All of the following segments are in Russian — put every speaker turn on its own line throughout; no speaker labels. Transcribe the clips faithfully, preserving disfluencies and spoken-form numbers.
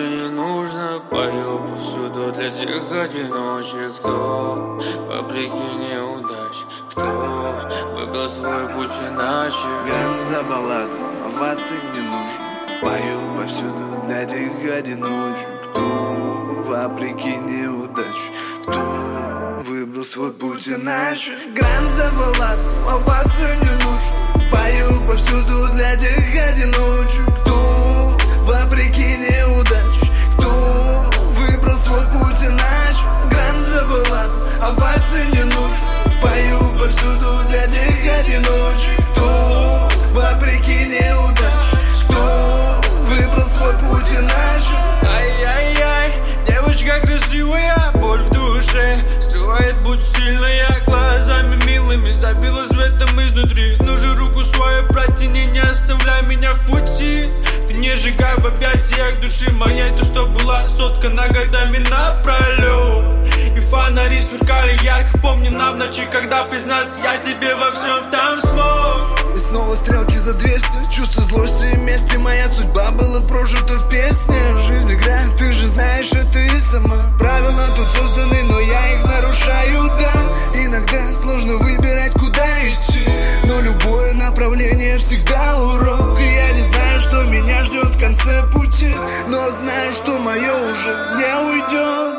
не нужно. Пою повсюду для тех одиночек, кто вопреки неудач, кто выбрал свой путь иначе.
Грант за балладу, оваций не нужен. Пою повсюду для тех одиночек, кто вопреки неудач, кто выбрал свой путь иначе. Грант за балладу, оваций не нужен. Пою повсюду для тех одиночек, кто вопреки неудач, кто выбрал свой путь иначе. Грант за балладу, оваций не нужен. Пою повсюду для тех одиночек, кто вопреки неудач, кто выбрал свой путь иначе.
Ай-яй-яй, девочка красивая, боль в душе скрывает, будь сильная. Глазами милыми забилась в этом изнутри. Ну же руку свою протяни, не оставляй меня в пути. Ты не сжигай в объятиях души моей то, что была соткана годами напролет. И фонари сверкали ярко, помню нам в ночи, когда признаться я тебе во всем там смог.
И снова стрелки за двести, чувство злости и мести. Моя судьба была прожита в песне. Жизнь игра, ты же знаешь, это и сама. Правила тут созданы, но я их нарушаю, да. Иногда сложно выбирать, куда идти, но любое направление всегда урок. И я не знаю, что меня ждет в конце пути, но знаю, что мое уже не уйдет.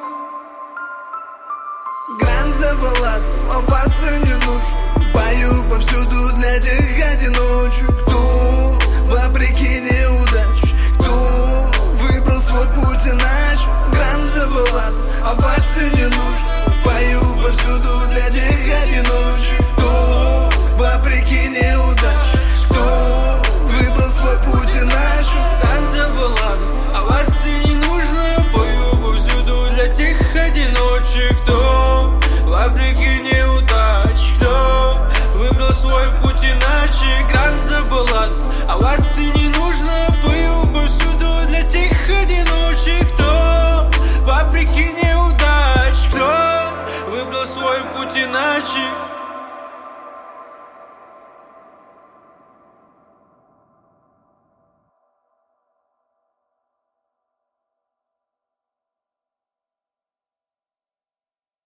Грант за балладу, оваций не нужен. Пою повсюду для тех одиночек, кто вопреки неудач,